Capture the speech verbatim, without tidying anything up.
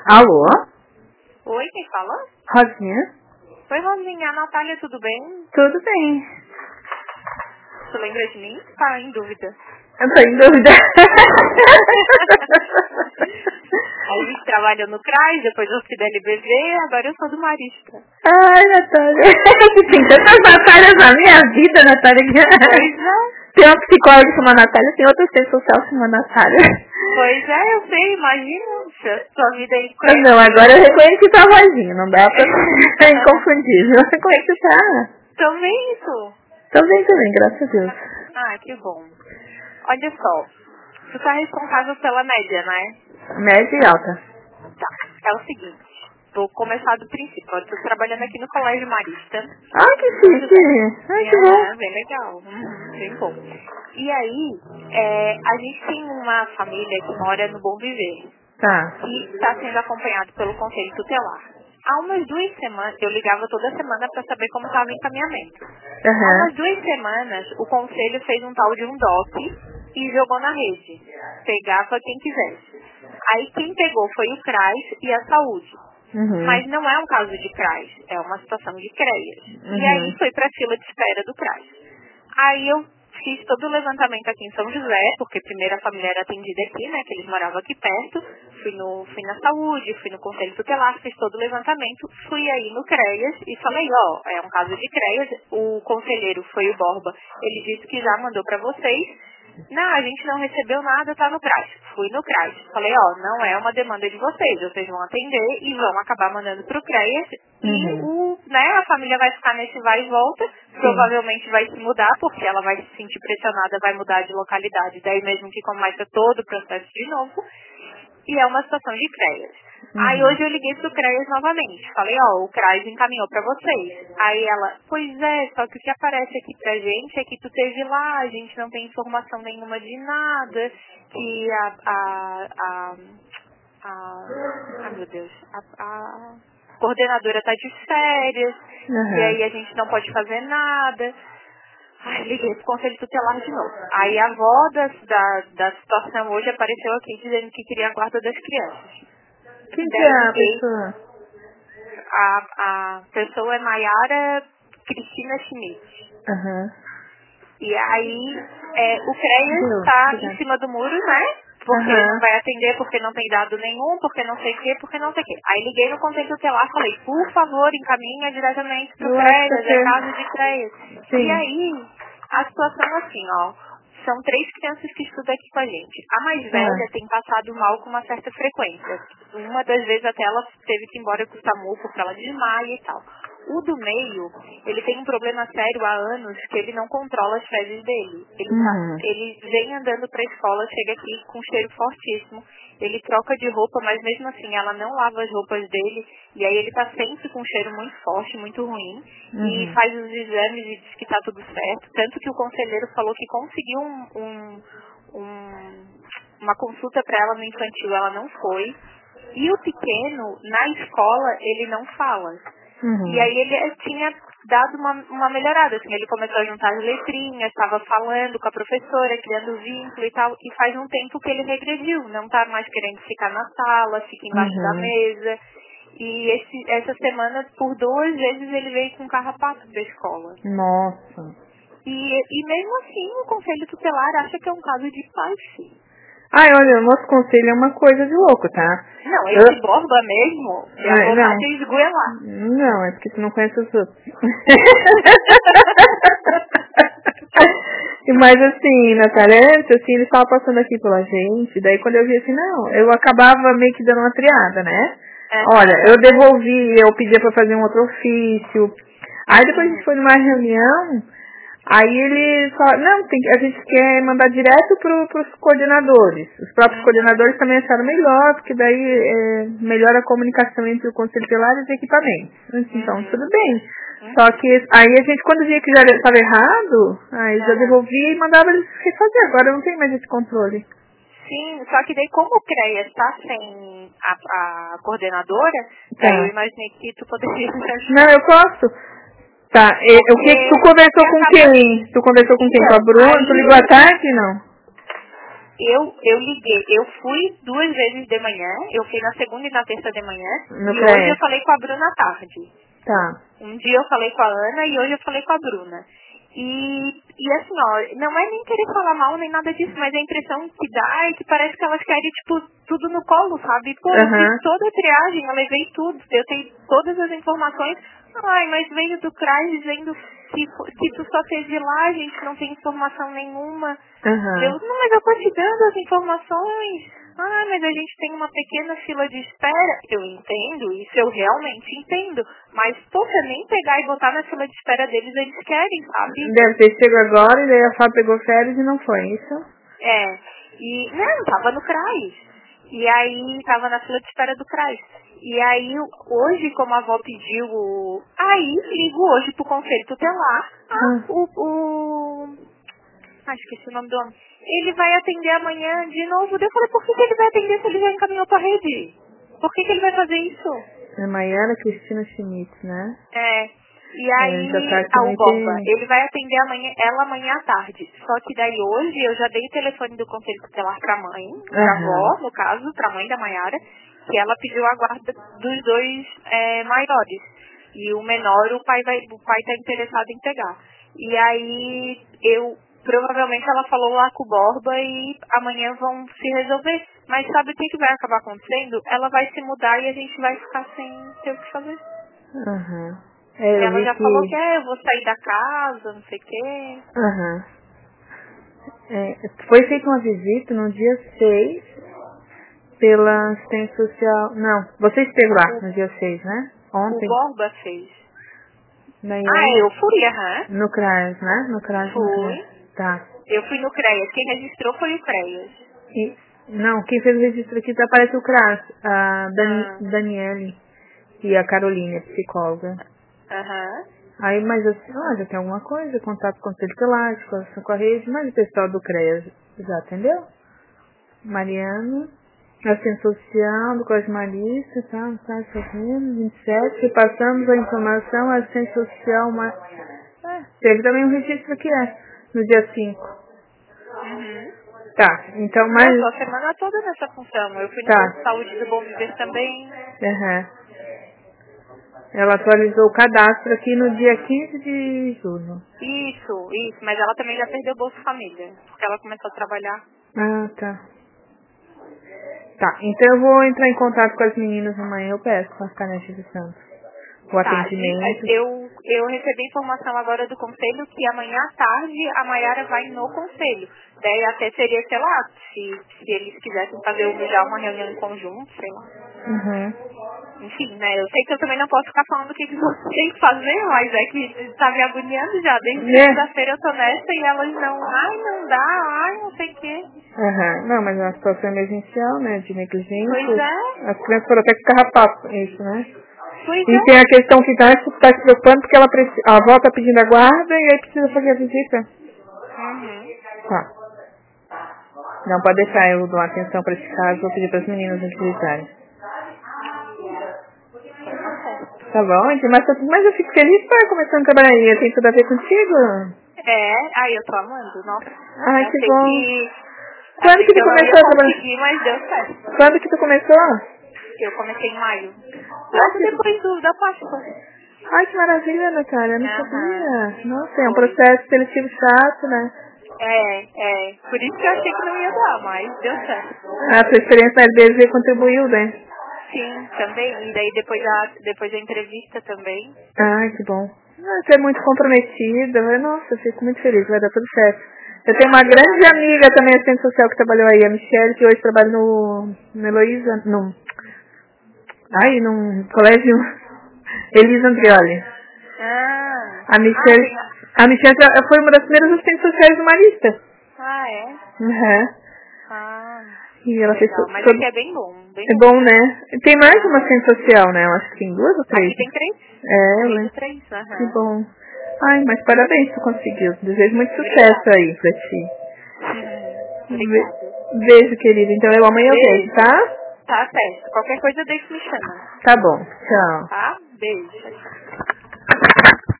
Alô? Oi, quem fala? Rosinha? Oi, Rosinha. A Natália, tudo bem? Tudo bem. Você lembra de mim? Tá em dúvida. Eu tô em dúvida. A gente trabalhou no C R A S, depois eu fui da L B V, agora eu sou do Marista. Ai, Natália. Tem tantas Natálias na minha vida, Natália. Pois é. Tem uma psicóloga que chama Natália, tem outra assistente social que chama Natália. Pois é, eu sei, imagina. Sua, sua vida aí Mas não, agora eu reconheci tua vozinha, não dá pra ser inconfundível. Como é que você tá? Também isso. Tô bem também, graças a Deus. Ah, que bom. Olha só, tu tá responsável pela média, né? Média e alta. Tá, é o seguinte. Vou começar do princípio. Eu tô trabalhando aqui no Colégio Marista. Ai, que chique. Ai, que bom. É, bem legal. Uhum, bem bom. E aí, é, a gente tem uma família que mora no Bom Viver. Tá. E está sendo acompanhado pelo Conselho Tutelar. Há umas duas semanas, eu ligava toda semana para saber como estava o encaminhamento. Há Aham. umas duas semanas, o Conselho fez um tal de um D O C e jogou na rede. Pegava quem quisesse. Aí quem pegou foi o C R A S e a Saúde. Uhum. Mas não é um caso de C R A S, é uma situação de CREAS. Uhum. E aí foi para a fila de espera do C R A S. Aí eu fiz todo o levantamento aqui em São José, porque primeiro a família era atendida aqui, né, que eles moravam aqui perto. Fui, no, fui na saúde, fui no Conselho Tutelar, fiz todo o levantamento. Fui aí no CREAS e falei, ó, é um caso de CREAS. O conselheiro foi o Borba, ele disse que já mandou para vocês. Não, a gente não recebeu nada, tá no C R A S. Fui no C R A S. Falei, ó, não é uma demanda de vocês. Vocês vão atender e vão acabar mandando pro CREAS. E Uhum. o, né, a família vai ficar nesse vai e volta. Provavelmente vai se mudar, porque ela vai se sentir pressionada, vai mudar de localidade. Daí mesmo que começa todo o processo de novo. E é uma situação de CREAS. Aí Uhum. hoje eu liguei pro CREAS novamente. Falei, ó, o C R A S encaminhou pra vocês. Aí ela, pois é, só que o que aparece aqui pra gente é que tu teve lá, a gente não tem informação nenhuma de nada, que a... a, a, a ai meu Deus, a, a coordenadora tá de férias, e Uhum. aí a gente não pode fazer nada. Ai, liguei pro Conselho Tutelar de novo. Aí a avó da, da, da situação hoje apareceu aqui dizendo que queria a guarda das crianças. Quem que Daí é a liguei, pessoa? a, a pessoa é Maiara Cristina Schmidt. Aham. E aí é, o CREAS Viu? está em Obrigada. cima do muro, né? Porque não Aham. vai atender, porque não tem dado nenhum, porque não sei o quê, porque não sei o quê. Aí liguei no Conselho Tutelar e falei, por favor, encaminha diretamente pro Eu acho que CREAS, é até... caso de CREAS. E Sim. aí, a situação é assim, ó. São três crianças que estudam aqui com a gente. A mais velha Ah. tem passado mal com uma certa frequência. Uma das vezes até ela teve que ir embora com o SAMU porque ela desmaia e tal. O do meio, ele tem um problema sério há anos que ele não controla as fezes dele. Ele, tá, Uhum. ele vem andando pra escola, chega aqui com um cheiro fortíssimo. Ele troca de roupa, mas mesmo assim ela não lava as roupas dele. E aí ele tá sempre com um cheiro muito forte, muito ruim. E Uhum. faz os exames e diz que tá tudo certo. Tanto que o conselheiro falou que conseguiu um, um, um, uma consulta pra ela no infantil, ela não foi. E o pequeno, na escola, ele não fala. Uhum. E aí ele tinha dado uma, uma melhorada, assim, ele começou a juntar as letrinhas, estava falando com a professora, criando vínculo e tal, e faz um tempo que ele regrediu, não está mais querendo ficar na sala, fica embaixo da Uhum. mesa. E esse, essa semana, por duas vezes, ele veio com carrapato da escola. Nossa. E, e mesmo assim, o Conselho Tutelar acha que é um caso de pai. Ai, olha, o nosso conselho é uma coisa de louco, tá? Não, Eu... esse Borba mesmo, é a Ai, vontade não. de esgoelar. Não, é porque tu não conhece os outros. Mas assim, Natália, antes, assim, ele estava passando aqui pela gente, daí quando eu vi assim, não, eu acabava meio que dando uma triada, né? Uhum. Olha, eu devolvi, eu pedia pra fazer um outro ofício. Aí depois a gente foi numa reunião, aí ele fala, não, tem, a gente quer mandar direto pro, pros coordenadores. Os próprios Uhum. coordenadores também acharam melhor, porque daí é, melhora a comunicação entre o conselho tutelar e os equipamentos. Então, Uhum. tudo bem. Uhum. Só que aí a gente, quando via que já estava errado, aí já Uhum. devolvia e mandava eles refazer. Agora não tem mais esse controle. Sim, só que daí como o CREAS está sem a, a coordenadora, Tá. daí eu imaginei que tu poderia me ajudar. Não, eu posso. Tá, e, o que que tu conversou com acaba... quem? Tu conversou com quem? Com a Então, Bruna? Tu aí ligou à tarde, não? Eu, eu liguei, eu fui duas vezes de manhã, eu fui na segunda e na terça de manhã, No e C R E S. hoje eu falei com a Bruna à tarde. Tá. Um dia eu falei com a Ana e hoje eu falei com a Bruna. E, e assim, ó, não é nem querer falar mal nem nada disso, mas a impressão que dá é que parece que elas querem, tipo, tudo no colo, sabe? Pô, eu Aham. fiz toda a triagem, eu levei tudo, eu tenho todas as informações. Ai, mas veio do C R A S dizendo que, fo- que tu só teve lá, a gente não tem informação nenhuma. Eu, Aham. não, mas eu tô te dando as informações. Ah, mas a gente tem uma pequena fila de espera. Eu entendo, isso eu realmente entendo. Mas, poxa, nem pegar e botar na fila de espera deles eles querem, sabe? Deve ter chegado agora e daí a Fá pegou férias e não foi, isso? É. E, não, tava no C R A S. E aí, tava na fila de espera do C R A S. E aí, hoje, como a avó pediu o... Aí, ligo hoje pro conselho tutelar. Ah, Ah. o... o... Ah, esqueci o nome do homem. Ele vai atender amanhã de novo. Daí eu falei, por que, que ele vai atender se ele já encaminhou pra rede? Por que, que ele vai fazer isso? É Maiara Cristina Schmidt, né? É. E É, já tá aí, aqui ah, no o Borba, I P M. ele vai atender amanhã, ela amanhã à tarde. Só que daí hoje eu já dei o telefone do conselho tutelar pra mãe, pra Aham. avó, no caso, pra mãe da Maiara, que ela pediu a guarda dos dois é, maiores. E o menor, o pai vai, o pai tá interessado em pegar. E aí, eu, provavelmente ela falou lá com o Borba e amanhã vão se resolver. Mas sabe o que, que vai acabar acontecendo? Ela vai se mudar e a gente vai ficar sem ter o que fazer. Aham. É, eu Ela vi já falou que que... é, eu vou sair da casa, não sei o quê. Aham. É, foi feita uma visita no dia seis pela assistente social... Não, você esteve lá no dia seis, né? O Ontem. Borba fez. Daí Ah, ela... eu fui, aham. No C R A S, né? No C R A S, no C R A S. Fui. Tá. Eu fui no CREAS. Quem registrou foi o CREAS. E, não, quem fez o registro aqui aparece o C R A S. A Ah, Dani, Daniele e a Carolina, psicóloga. aham. Aí, mas assim, ah, já tem alguma coisa, contato com o conselho telático, com a rede, mas o pessoal do C R E A S já atendeu? Mariano, assistente social, do Código Marista, tá, tá fazendo, vinte e sete, repassamos a informação, assistente social, mas... É, teve também um registro aqui, é, no dia cinco. Uhum. Tá, então, Eu tô mas... a semana toda nessa função. Eu fui no posto de Tá, saúde do Bom Viver também. aham. Ela atualizou o cadastro aqui no dia quinze de julho. Isso, isso. Mas ela também já perdeu o Bolsa Família. Porque ela começou a trabalhar. Ah, tá. Tá, então eu vou entrar em contato com as meninas amanhã, eu peço com as canetas de santo. O Tá, de- atendimento. eu, eu recebi informação agora do conselho que amanhã à tarde a Maiara vai no conselho. Daí até seria, sei lá, se, se eles quisessem fazer um- já uma reunião em conjunto, sei lá. Uhum. Enfim, né, eu sei que eu também não posso ficar falando o que, que você tem que fazer, mas é que tá me agoniando já. Desde Né? segunda-feira eu tô nessa e elas não, ai, não dá, ai, não sei o quê. Aham. Não, mas é uma situação emergencial, né? De Pois negligência. é, As crianças foram até com carrapato, isso, né? pois E é. tem a questão que tá, tá se preocupando porque ela preci- a avó tá pedindo a guarda e aí precisa fazer a visita. Uhum. Tá. Não pode deixar, eu dou atenção pra esse caso, vou pedir pras meninas visitarem. Então tá certo. Tá bom, gente, mas, tá- mas eu fico feliz que tá começando a trabalhar aí, tem tudo a ver contigo. É, ai, eu tô amando, nossa. Ai, Eu que achei bom. que, Quando achei que que tu eu não ia começou a trabalhar? conseguir, mas deu certo. Quando que tu começou? Eu comecei em maio. Ai, Logo que, depois do, da Páscoa. ai, que maravilha, Natália, eu não Aham, sabia. Nossa, é um foi. processo seletivo chato, né? É, é. Por isso que eu achei que não ia dar, mas deu certo. A tua experiência na L B Z contribuiu, né? Sim, também. E daí depois da, depois da entrevista também. Ai, que bom. Ah, você é muito comprometida. Mas, nossa, eu fico muito feliz, vai dar tudo certo. Eu tenho uma grande Obrigada. amiga também, assistente social, que trabalhou aí, a Michelle, que hoje trabalha no, no Heloísa, no, ai, num colégio Elisa Andrioli. Ah, A ah, Michelle, tem a... a Michelle já foi uma das primeiras assistentes sociais do Marista. Ah, é? Uhum. Ah, E que ela fez legal. to- Mas todo. aqui é bem bom, bem É bom. bom, né? E tem mais uma Aham. assistente social, né? Eu acho que tem duas ou três. Aqui tem três. É, eu Comigo lembro. três, Que aham. bom. Ai, mas parabéns, tu conseguiu. Desejo muito sucesso Obrigada. aí pra ti. Obrigada. Be- Beijo, querido. Então eu amanhã eu vejo, Beijo. tá? Tá certo. Qualquer coisa deixa me chama. Tá bom. Tchau. Tá? Beijo. Tchau, tchau.